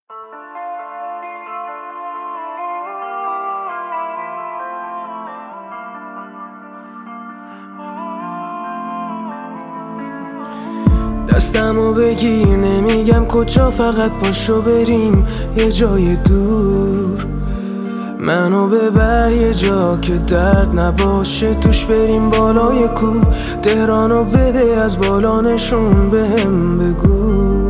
دستمو بگیر، نمیگم کجا، فقط پاشو بریم یه جای دور. منو ببر یه جا که درد نباشه توش، بریم بالای کوه. تهرانو بده از بالا نشون بهم بگو.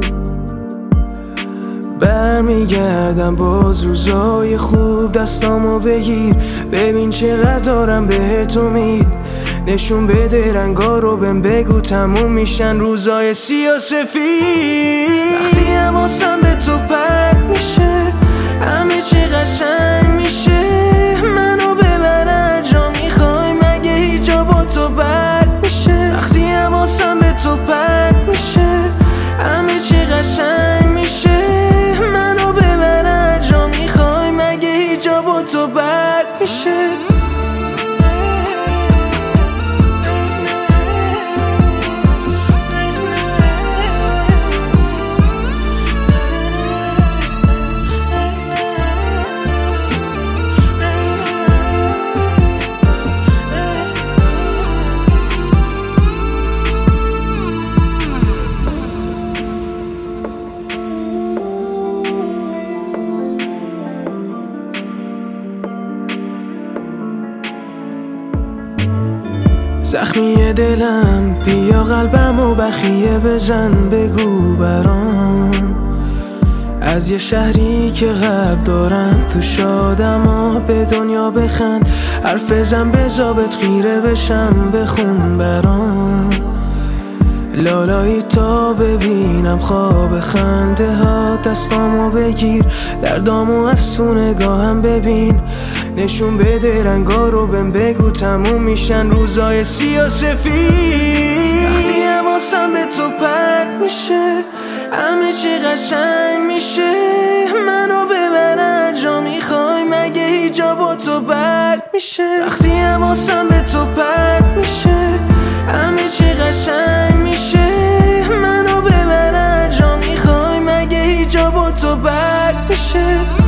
برمیگردم باز روزای خوب. دستامو بگیر، ببین چقدر دارم بهت امید. نشون بده رنگا رو بهم بگو، تموم میشن روزای سیاه سفید. وقتی حواسم به تو پرت میشه، همه چی قشنگ میشه. منو ببر هر جا میخوای، مگه هیچ جا با تو بد میشه؟ وقتی حواسم به تو پرت میشه، همه چی قشنگ میشه. منو ببر هر جا میخوای، مگه هیچ جا با تو بد میشه؟ زخمی دلم، بیا قلبمو بخیه بزن، بگو برام از یه شهری که قلب دارن تو شادم و به دنیا بخند. حرف بزن بزابت خیره بشم، بخون برام لالایی تا ببینم خواب خنده ها. دستامو بگیر، دردامو از تو نگاهم ببین. نشون بده رنگا رو بهم بگو، تموم میشن روزای سیاه سفید. وقتی حواسم به تو پرت میشه، همه چی قشنگ میشه. منو ببر هر جا میخوای، مگه هیچ جا با تو بد میشه؟ وقتی حواسم به تو پرت میشه، همه چی قشنگ میشه. منو ببر هر جا میخوای، مگه هیچ جا با تو بد میشه؟